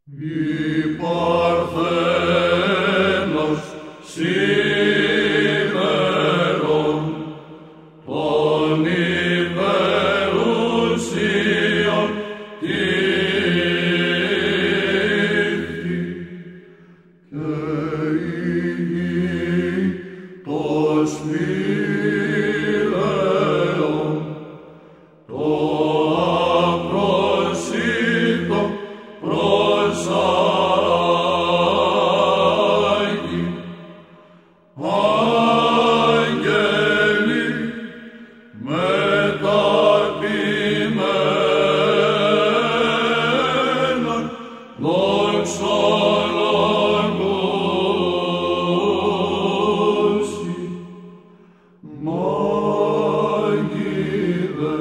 Η Παρθένος σήμερον των υπερουσίων τύχη και η γη το σπήλαιον το απρόσιτο προσάγει. Άγγελοι μεταποιημένα δοξολογούσι, μάγειδε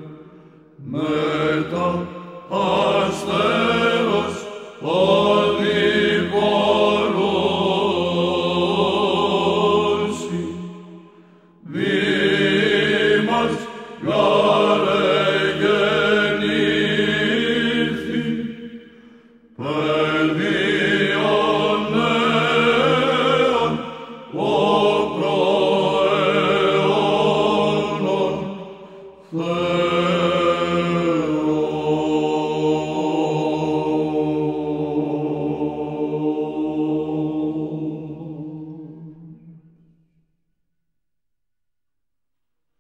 μετα αστέρος οδηπορούσι, δήμας γαρεγε